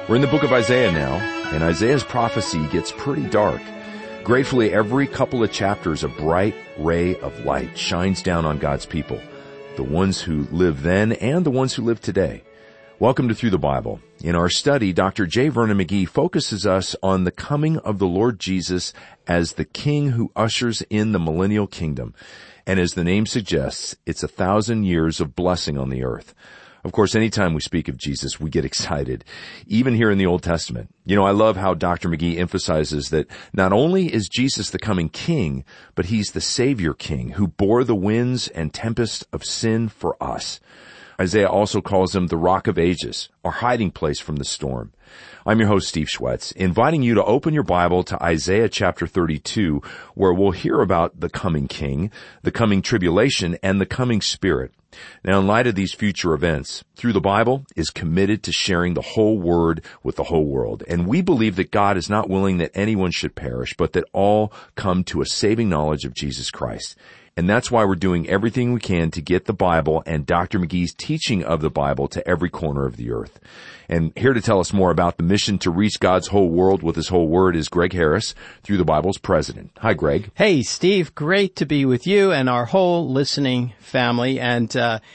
We're in the book of Isaiah now, and Isaiah's prophecy gets pretty dark. Gratefully, every couple of chapters, a bright ray of light shines down on God's people, the ones who lived then and the ones who live today. Welcome to Through the Bible. In our study, Dr. J. Vernon McGee focuses us on the coming of the Lord Jesus as the King who ushers in the millennial kingdom. And as the name suggests, it's 1,000 years of blessing on the earth. Of course, anytime we speak of Jesus, we get excited, even here in the Old Testament. You know, I love how Dr. McGee emphasizes that not only is Jesus the coming King, but He's the Savior King who bore the winds and tempests of sin for us. Isaiah also calls Him the Rock of Ages, our hiding place from the storm. I'm your host, Steve Schwetz, inviting you to open your Bible to Isaiah chapter 32, where we'll hear about the coming King, the coming tribulation, and the coming Spirit. Now, in light of these future events, Through the Bible is committed to sharing the whole Word with the whole world. And we believe that God is not willing that anyone should perish, but that all come to a saving knowledge of Jesus Christ. And that's why we're doing everything we can to get the Bible and Dr. McGee's teaching of the Bible to every corner of the earth. And here to tell us more about the mission to reach God's whole world with His whole Word is Greg Harris, Through the Bible's president. Hi, Greg. Hey, Steve. Great to be with you and our whole listening family. And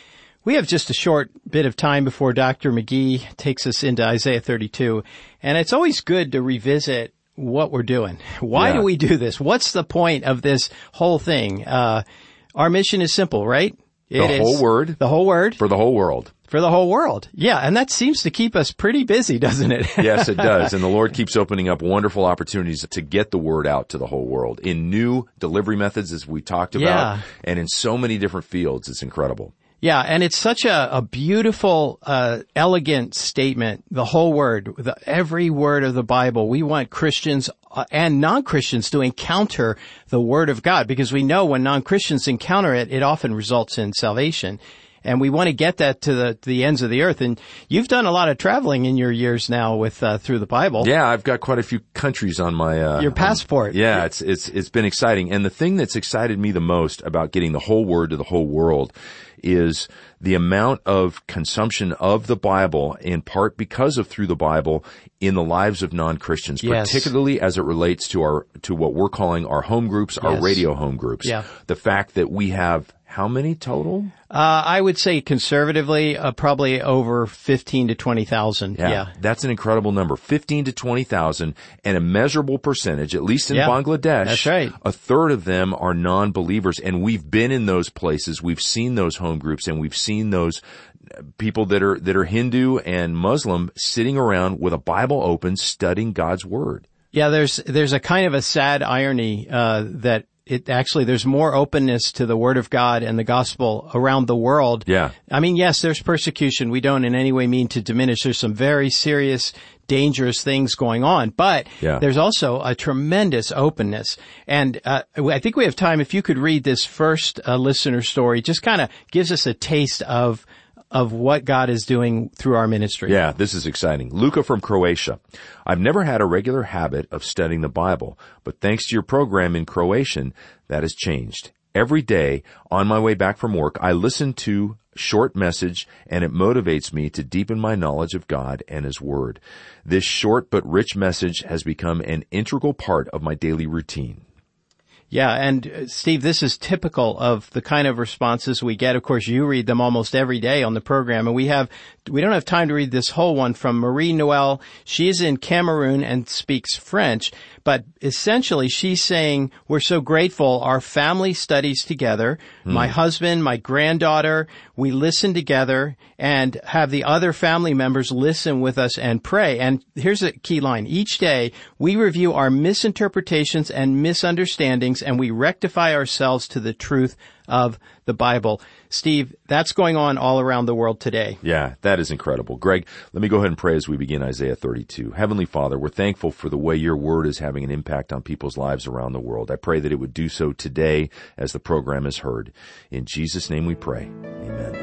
we have just a short bit of time before Dr. McGee takes us into Isaiah 32. And it's always good to revisit what we're doing. Why do we do this? What's the point of this whole thing? Our mission is simple, right? The whole Word. The whole Word. For the whole world. For the whole world. Yeah, and that seems to keep us pretty busy, doesn't it? Yes, it does. And the Lord keeps opening up wonderful opportunities to get the Word out to the whole world in new delivery methods, as we talked about, and in so many different fields. It's incredible. Yeah, and it's such a beautiful, elegant statement, the whole Word, every word of the Bible. We want Christians and non-Christians to encounter the Word of God, because we know when non-Christians encounter it, it often results in salvation. And we want to get that to the ends of the earth. And you've done a lot of traveling in your years now with Through the Bible. Yeah, I've got quite a few countries on my your passport. It's been exciting. And the thing that's excited me the most about getting the whole Word to the whole world is the amount of consumption of the Bible, in part because of Through the Bible, in the lives of non-Christians, particularly as it relates to what we're calling our home groups, our radio home groups. Yeah. The fact that we have how many total? I would say conservatively, probably over 15 to 20,000. Yeah. That's an incredible number. 15 to 20,000, and a measurable percentage, at least in Bangladesh. That's right. A third of them are non-believers, and we've been in those places. We've seen those home groups, and we've seen those people that are Hindu and Muslim sitting around with a Bible open studying God's Word. Yeah, there's a kind of a sad irony, that there's more openness to the Word of God and the gospel around the world. Yeah. I mean, yes, there's persecution. We don't in any way mean to diminish. There's some very serious, dangerous things going on, but there's also a tremendous openness. And I think we have time. If you could read this first listener story, just kind of gives us a taste of what God is doing through our ministry. Yeah, this is exciting. Luca from Croatia. I've never had a regular habit of studying the Bible, but thanks to your program in Croatian, that has changed. Every day, on my way back from work, I listen to a short message, and it motivates me to deepen my knowledge of God and His Word. This short but rich message has become an integral part of my daily routine. Yeah, and Steve, this is typical of the kind of responses we get. Of course, you read them almost every day on the program, and we don't have time to read this whole one from Marie Noel. She is in Cameroon and speaks French, but essentially she's saying, we're so grateful our family studies together. My husband, my granddaughter, we listen together and have the other family members listen with us and pray. And here's a key line. Each day, we review our misinterpretations and misunderstandings, and we rectify ourselves to the truth of the Bible. Steve, that's going on all around the world today. Yeah, that is incredible. Greg, let me go ahead and pray as we begin Isaiah 32. Heavenly Father, we're thankful for the way your Word is having an impact on people's lives around the world. I pray that it would do so today as the program is heard. In Jesus' name we pray. Amen.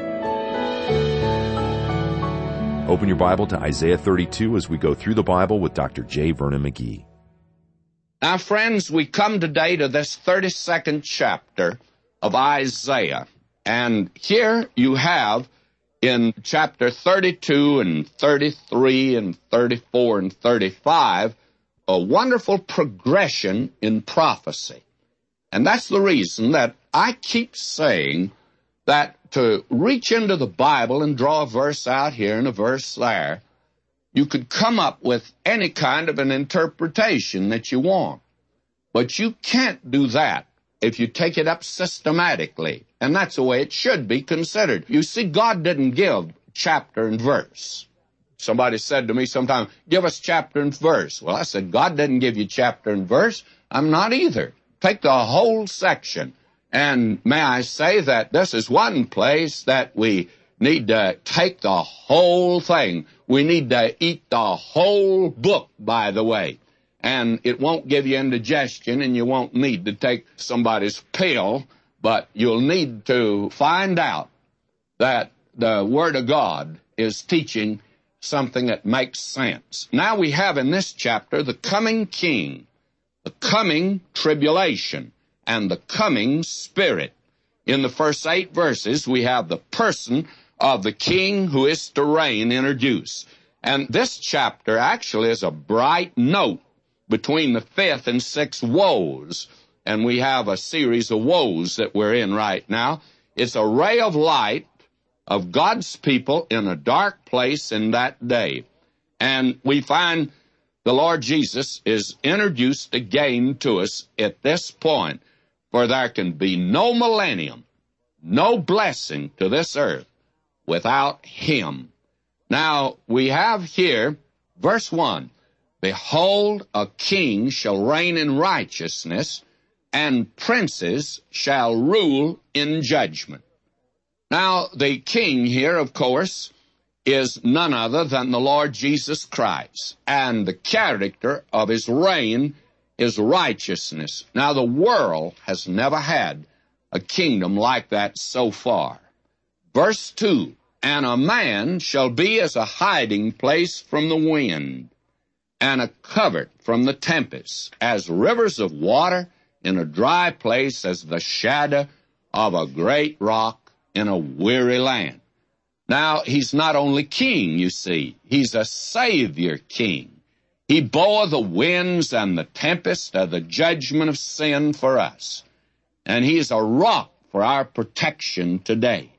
Open your Bible to Isaiah 32 as we go through the Bible with Dr. J. Vernon McGee. Now, friends, we come today to this 32nd chapter of Isaiah. And here you have in chapter 32 and 33 and 34 and 35 a wonderful progression in prophecy. And that's the reason that I keep saying that to reach into the Bible and draw a verse out here and a verse there, you could come up with any kind of an interpretation that you want. But you can't do that if you take it up systematically. And that's the way it should be considered. You see, God didn't give chapter and verse. Somebody said to me sometime, give us chapter and verse. Well, I said, God didn't give you chapter and verse. I'm not either. Take the whole section. And may I say that this is one place that we need to take the whole thing. We need to eat the whole book, by the way. And it won't give you indigestion, and you won't need to take somebody's pill, but you'll need to find out that the Word of God is teaching something that makes sense. Now we have in this chapter the coming king, the coming tribulation, and the coming Spirit. In the first 8 verses, we have the person of the king who is to reign introduced. And this chapter actually is a bright note between the 5th and 6th woes. And we have a series of woes that we're in right now. It's a ray of light of God's people in a dark place in that day. And we find the Lord Jesus is introduced again to us at this point, for there can be no millennium, no blessing to this earth without Him. Now, we have here, verse 1, Behold, a king shall reign in righteousness, and princes shall rule in judgment. Now, the king here, of course, is none other than the Lord Jesus Christ, and the character of His reign is righteousness. Now, the world has never had a kingdom like that so far. Verse 2, And a man shall be as a hiding place from the wind, and a covert from the tempest, as rivers of water in a dry place, as the shadow of a great rock in a weary land. Now, He's not only king, you see. He's a Savior king. He bore the winds and the tempest of the judgment of sin for us. And He's a rock for our protection today.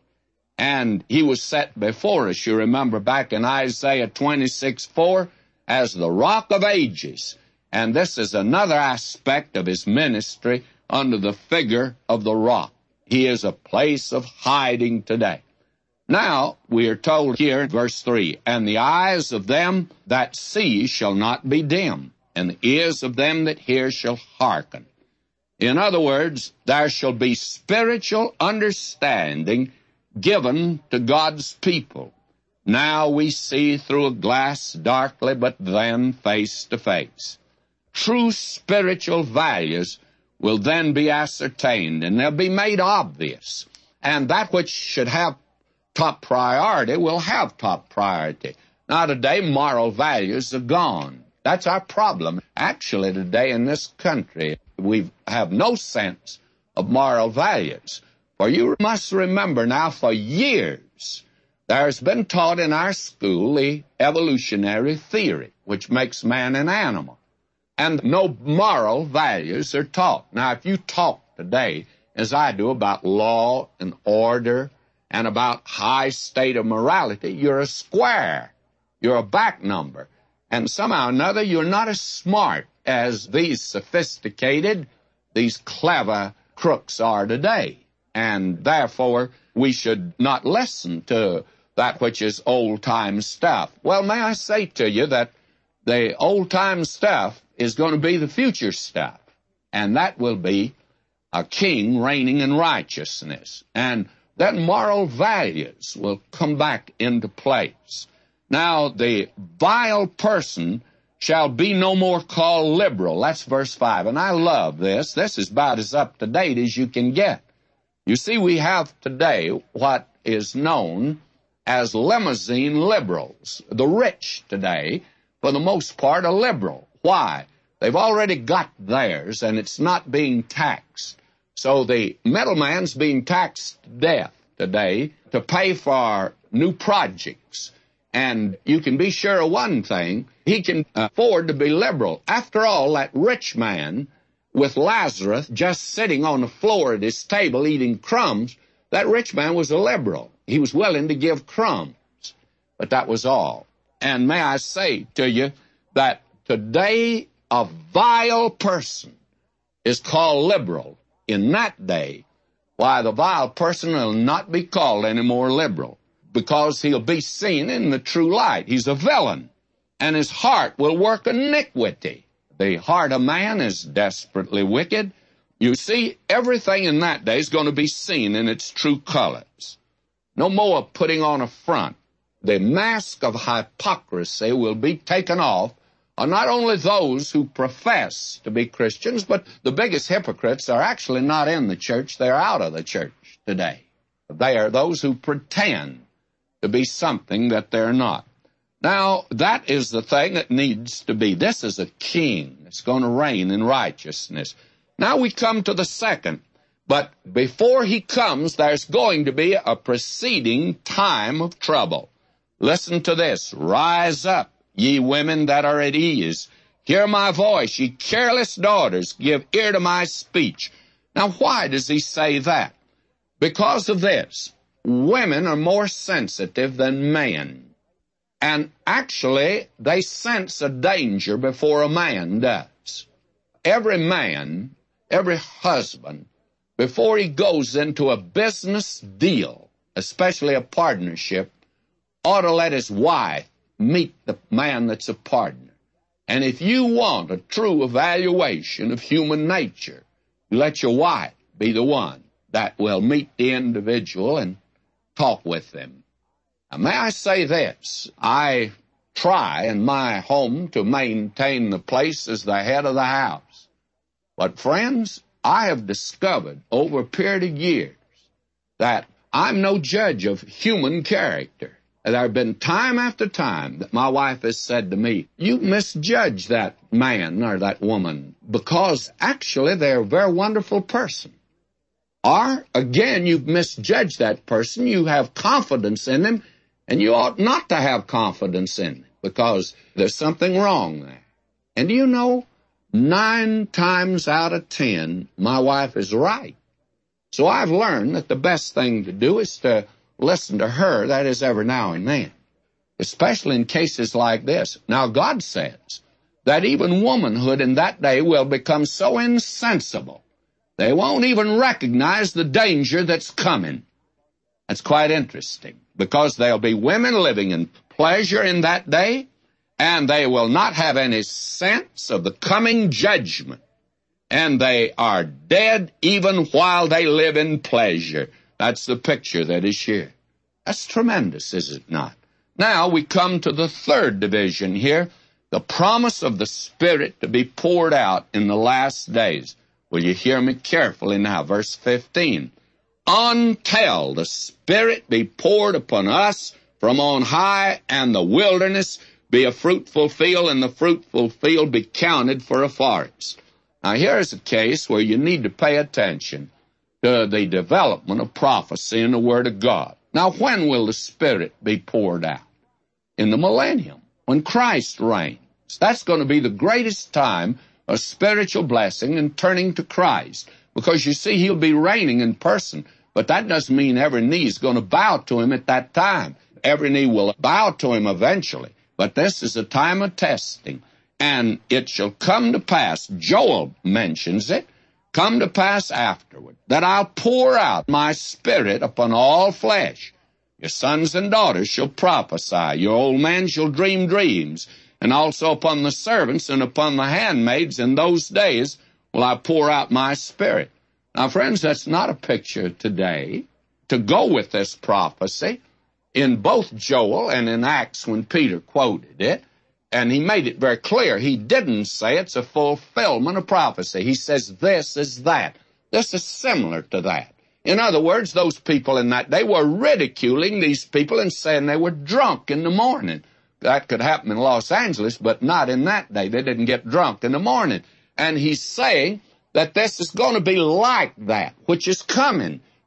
And He was set before us, you remember back in Isaiah 26:4, as the rock of ages. And this is another aspect of His ministry under the figure of the rock. He is a place of hiding today. Now, we are told here in verse 3, And the eyes of them that see shall not be dim, and the ears of them that hear shall hearken. In other words, there shall be spiritual understanding given to God's people. Now we see through a glass darkly, but then face to face. True spiritual values will then be ascertained, and they'll be made obvious. And that which should have top priority will have top priority. Now today, moral values are gone. That's our problem. Actually, today in this country, we have no sense of moral values. For you must remember now, for years, there's been taught in our school the evolutionary theory, which makes man an animal. And no moral values are taught. Now, if you talk today, as I do, about law and order and about high state of morality, you're a square. You're a back number. And somehow or another, you're not as smart as these sophisticated, these clever crooks are today. And therefore, we should not listen to that which is old-time stuff. Well, may I say to you that the old-time stuff is going to be the future stuff, and that will be a king reigning in righteousness. And then moral values will come back into place. Now, the vile person shall be no more called liberal. That's verse 5, and I love this. This is about as up-to-date as you can get. You see, we have today what is known as limousine liberals. The rich today, for the most part, are liberal. Why? They've already got theirs, and it's not being taxed. So the middleman's being taxed to death today to pay for new projects. And you can be sure of one thing, he can afford to be liberal. After all, that rich man with Lazarus just sitting on the floor at his table eating crumbs, that rich man was a liberal. He was willing to give crumbs, but that was all. And may I say to you that today a vile person is called liberal. In that day, why, the vile person will not be called any more liberal, because he'll be seen in the true light. He's a villain, and his heart will work iniquity. The heart of man is desperately wicked. You see, everything in that day is going to be seen in its true colors. No more putting on a front. The mask of hypocrisy will be taken off, not only those who profess to be Christians, but the biggest hypocrites are actually not in the church. They're out of the church today. They are those who pretend to be something that they're not. Now, that is the thing that needs to be. This is a king that's going to reign in righteousness. Now we come to the second. But before he comes, there's going to be a preceding time of trouble. Listen to this. Rise up, ye women that are at ease. Hear my voice, ye careless daughters. Give ear to my speech. Now, why does he say that? Because of this. Women are more sensitive than men. And actually, they sense a danger before a man does. Every man, every husband, before he goes into a business deal, especially a partnership, ought to let his wife meet the man that's a partner. And if you want a true evaluation of human nature, let your wife be the one that will meet the individual and talk with them. Now, may I say this? I try in my home to maintain the place as the head of the house. But friends, I have discovered over a period of years that I'm no judge of human character. There have been time after time that my wife has said to me, you misjudge that man or that woman because actually they're a very wonderful person. Or, again, you've misjudged that person. You have confidence in them, and you ought not to have confidence in them because there's something wrong there. And do you know, 9 times out of 10, my wife is right. So I've learned that the best thing to do is to listen to her, that is, every now and then, especially in cases like this. Now, God says that even womanhood in that day will become so insensible, they won't even recognize the danger that's coming. That's quite interesting, because there'll be women living in pleasure in that day, and they will not have any sense of the coming judgment. And they are dead even while they live in pleasure. That's the picture that is here. That's tremendous, is it not? Now we come to the third division here, the promise of the Spirit to be poured out in the last days. Will you hear me carefully now? Verse 15. Until the Spirit be poured upon us from on high, and the wilderness be a fruitful field, and the fruitful field be counted for a forest. Now here's a case where you need to pay attention to the development of prophecy in the Word of God. Now, when will the Spirit be poured out? In the millennium, when Christ reigns. That's going to be the greatest time of spiritual blessing and turning to Christ, because you see, he'll be reigning in person, but that doesn't mean every knee is going to bow to him at that time. Every knee will bow to him eventually, but this is a time of testing. And it shall come to pass, Joel mentions it, come to pass afterward, that I'll pour out my Spirit upon all flesh. Your sons and daughters shall prophesy, your old men shall dream dreams, and also upon the servants and upon the handmaids in those days will I pour out my Spirit. Now, friends, that's not a picture today. To go with this prophecy, in both Joel and in Acts when Peter quoted it, and he made it very clear, he didn't say it's a fulfillment of prophecy. He says this is that. This is similar to that. In other words, those people in that day were ridiculing these people and saying they were drunk in the morning. That could happen in Los Angeles, but not in that day. They didn't get drunk in the morning. And he's saying that this is going to be like that, which is coming.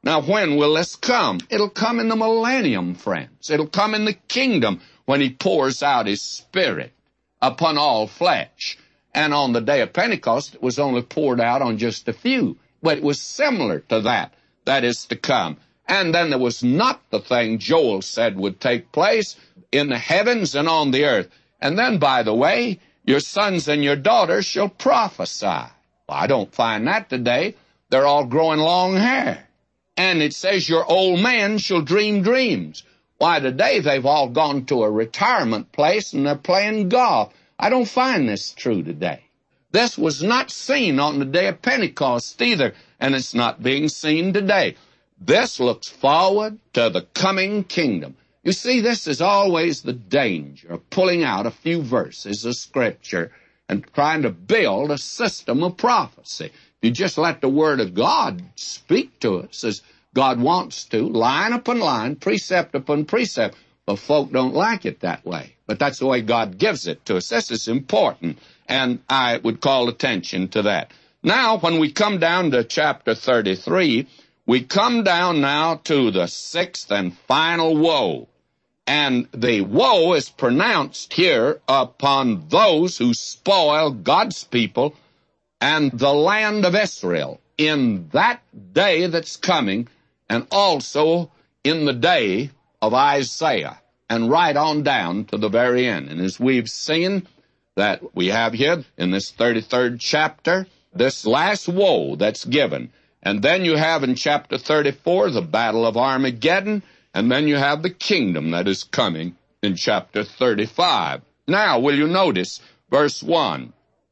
Now, when will this come? It'll come in the millennium, friends. It'll come in the kingdom when he pours out his Spirit upon all flesh. And on the day of Pentecost, it was only poured out on just a few. But it was similar to that. That is to come. And then there was not the thing Joel said would take place in the heavens and on the earth. And then, by the way, your sons and your daughters shall prophesy. Well, I don't find that today. They're all growing long hair. And it says your old men shall dream dreams. Why, today they've all gone to a retirement place and they're playing golf. I don't find this true today. This was not seen on the day of Pentecost either, and it's not being seen today. This looks forward to the coming kingdom. You see, this is always the danger of pulling out a few verses of Scripture and trying to build a system of prophecy. You just let the Word of God speak to us as God wants to, line upon line, precept upon precept. But folk don't like it that way. But that's the way God gives it to us. This is important, and I would call attention to that. Now, when we come down to chapter 33, we come down now to the sixth and final woe. And the woe is pronounced here upon those who spoil God's people and the land of Israel in that day that's coming, and also in the day of Isaiah, and right on down to the very end. And as we've seen that we have here in this 33rd chapter, this last woe that's given. And then you have in chapter 34 the battle of Armageddon, and then you have the kingdom that is coming in chapter 35. Now, will you notice verse 1?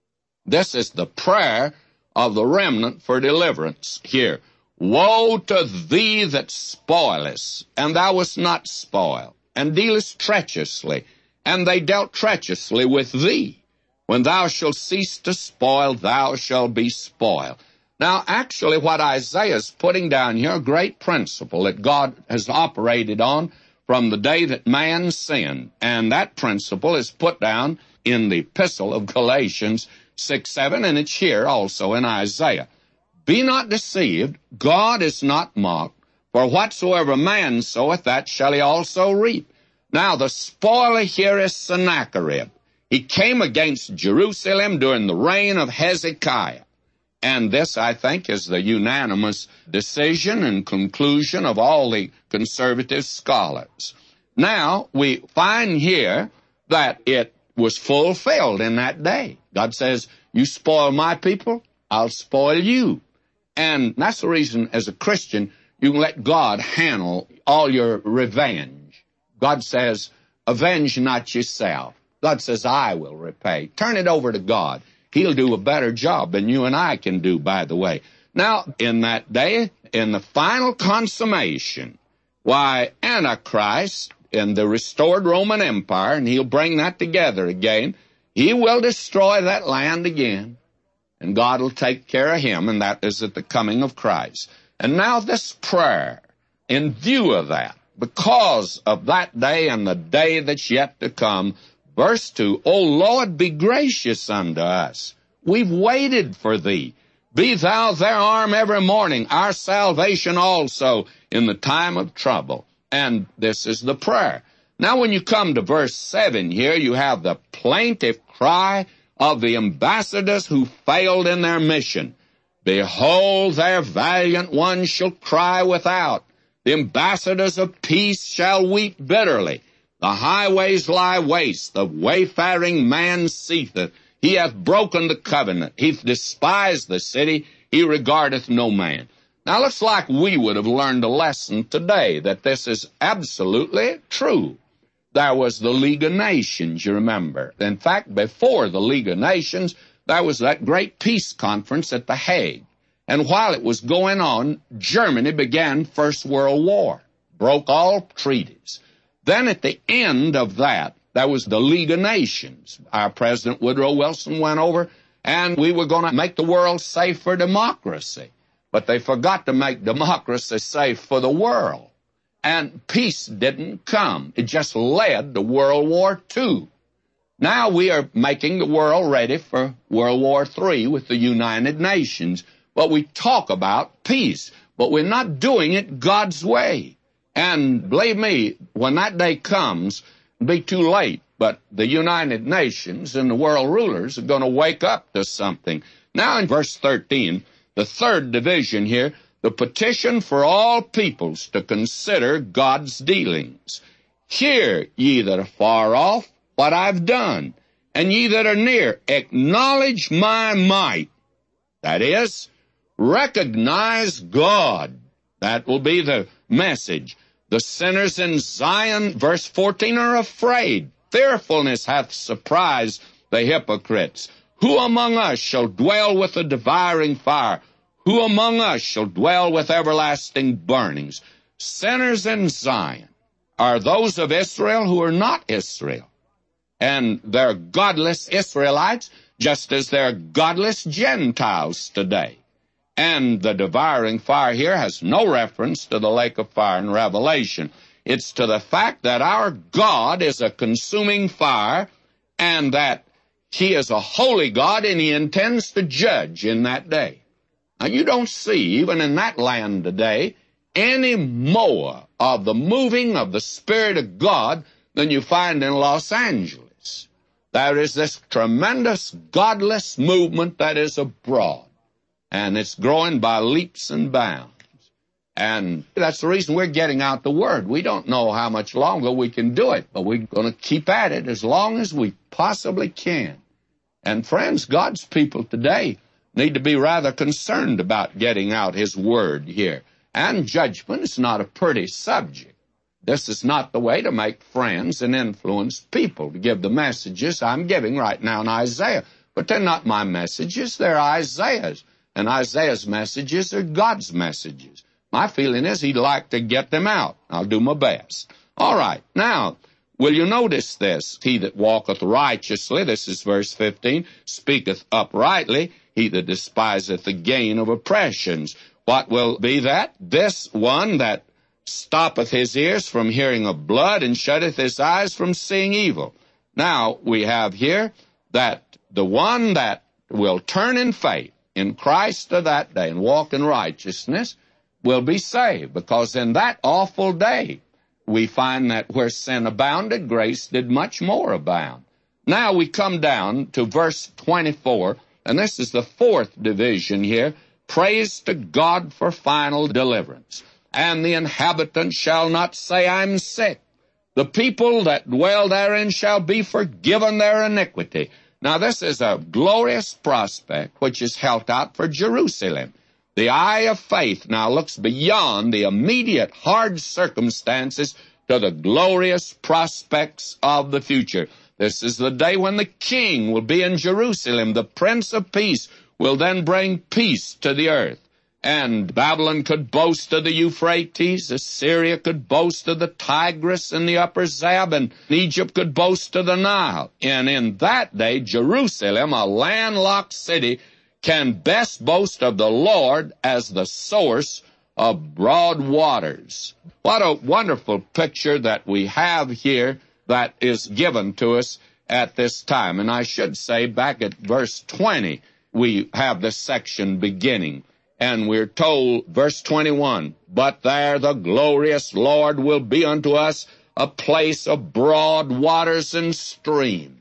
This is the prayer of the remnant for deliverance here. Woe to thee that spoilest, and thou wast not spoiled, and dealest treacherously, and they dealt treacherously with thee. When thou shalt cease to spoil, thou shalt be spoiled. Now, actually, what Isaiah is putting down here, a great principle that God has operated on from the day that man sinned. And that principle is put down in the epistle of Galatians 6:7, and it's here also in Isaiah. Be not deceived, God is not mocked, for whatsoever man soweth, that shall he also reap. Now, the spoiler here is Sennacherib. He came against Jerusalem during the reign of Hezekiah. And this, I think, is the unanimous decision and conclusion of all the conservative scholars. Now, we find here that it was fulfilled in that day. God says, you spoil my people, I'll spoil you. And that's the reason, as a Christian, you can let God handle all your revenge. God says, avenge not yourself. God says, I will repay. Turn it over to God. He'll do a better job than you and I can do, by the way. Now, in that day, in the final consummation, why, Antichrist in the restored Roman Empire, and he'll bring that together again, he will destroy that land again, and God will take care of him, and that is at the coming of Christ. And now this prayer, in view of that, because of that day and the day that's yet to come, verse 2, O Lord, be gracious unto us. We've waited for thee. Be thou their arm every morning, our salvation also in the time of trouble. And this is the prayer. Now when you come to verse 7 here, you have the plaintive cry of the ambassadors who failed in their mission. Behold, their valiant ones shall cry without. The ambassadors of peace shall weep bitterly. The highways lie waste, the wayfaring man seetheth. He hath broken the covenant, he hath despised the city, he regardeth no man. Now, it looks like we would have learned a lesson today, that this is absolutely true. There was the League of Nations, you remember. In fact, before the League of Nations, there was that great peace conference at The Hague. And while it was going on, Germany began First World War, broke all treaties. Then at the end of that, there was the League of Nations. Our President Woodrow Wilson went over, and we were going to make the world safe for democracy. But they forgot to make democracy safe for the world. And peace didn't come. It just led to World War II. Now we are making the world ready for World War III with the United Nations. But we talk about peace. but we're not doing it God's way. And believe me, when that day comes, it'll be too late. But the United Nations and the world rulers are going to wake up to something. Now in verse 13, the third division here, the petition for all peoples to consider God's dealings. Hear, ye that are far off, what I've done, and ye that are near, acknowledge my might. That is, recognize God. That will be the message. The sinners in Zion, verse 14, are afraid. Fearfulness hath surprised the hypocrites. Who among us shall dwell with the devouring fire? Who among us shall dwell with everlasting burnings? Sinners in Zion are those of Israel who are not Israel. And they're godless Israelites, just as they're godless Gentiles today. And the devouring fire here has no reference to the lake of fire in Revelation. It's to the fact that our God is a consuming fire, and that He is a holy God, and He intends to judge in that day. Now, you don't see, even in that land today, any more of the moving of the Spirit of God than you find in Los Angeles. There is this tremendous godless movement that is abroad, and it's growing by leaps and bounds. And that's the reason we're getting out the Word. We don't know how much longer we can do it, but we're going to keep at it as long as we possibly can. And friends, God's people today need to be rather concerned about getting out His Word here. And judgment is not a pretty subject. This is not the way to make friends and influence people, to give the messages I'm giving right now in Isaiah. But they're not my messages, they're Isaiah's. And Isaiah's messages are God's messages. My feeling is He'd like to get them out. I'll do my best. All right, now, will you notice this? He that walketh righteously, this is verse 15, speaketh uprightly, he that despiseth the gain of oppressions. What will be that? This one that stoppeth his ears from hearing of blood, and shutteth his eyes from seeing evil. Now, we have here that the one that will turn in faith in Christ to that day and walk in righteousness will be saved, because in that awful day we find that where sin abounded, grace did much more abound. Now we come down to verse 24, and this is the fourth division here. Praise to God for final deliverance. And the inhabitants shall not say, I'm sick. The people that dwell therein shall be forgiven their iniquity. Now this is a glorious prospect which is held out for Jerusalem. The eye of faith now looks beyond the immediate hard circumstances to the glorious prospects of the future. This is the day when the King will be in Jerusalem. The Prince of Peace will then bring peace to the earth. And Babylon could boast of the Euphrates, Assyria could boast of the Tigris and the upper Zab, and Egypt could boast of the Nile. And in that day, Jerusalem, a landlocked city, can best boast of the Lord as the source of broad waters. What a wonderful picture that we have here that is given to us at this time. And I should say, back at verse 20, we have this section beginning. And we're told, verse 21, but there the glorious Lord will be unto us a place of broad waters and streams.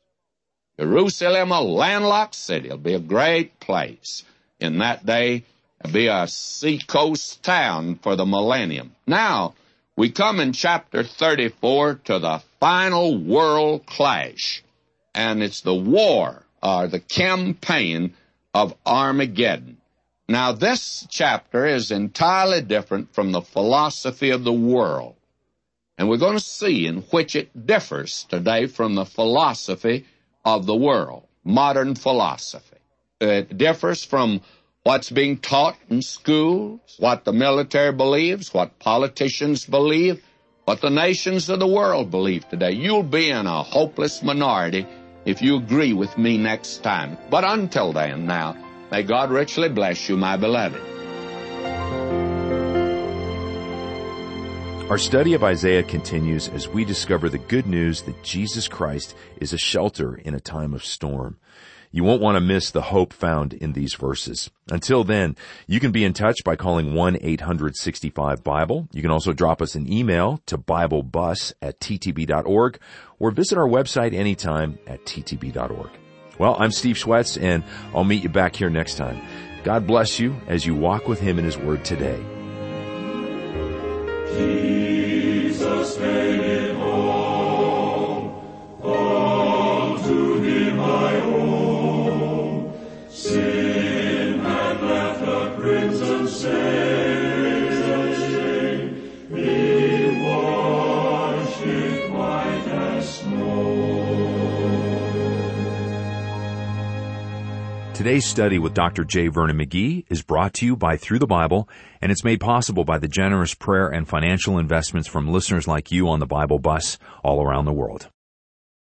Jerusalem, a landlocked city, will be a great place. In that day, it'll be a seacoast town for the millennium. Now, we come in chapter 34 to the final world clash. And it's the war, or the campaign of Armageddon. Now, this chapter is entirely different from the philosophy of the world. And we're going to see in which it differs today from the philosophy of the world, modern philosophy. It differs from what's being taught in schools, what the military believes, what politicians believe, what the nations of the world believe today. You'll be in a hopeless minority if you agree with me next time. But until then, now, may God richly bless you, my beloved. Our study of Isaiah continues as we discover the good news that Jesus Christ is a shelter in a time of storm. You won't want to miss the hope found in these verses. Until then, you can be in touch by calling 1-865-BIBLE. You can also drop us an email to BibleBus@ttb.org or visit our website anytime at ttb.org. Well, I'm Steve Schwetz, and I'll meet you back here next time. God bless you as you walk with Him in His Word today. Jesus made it all to Him I owe. Sin had left a crimson stain, He washed it white as snow. Today's study with Dr. J. Vernon McGee is brought to you by Through the Bible, and it's made possible by the generous prayer and financial investments from listeners like you on the Bible Bus all around the world.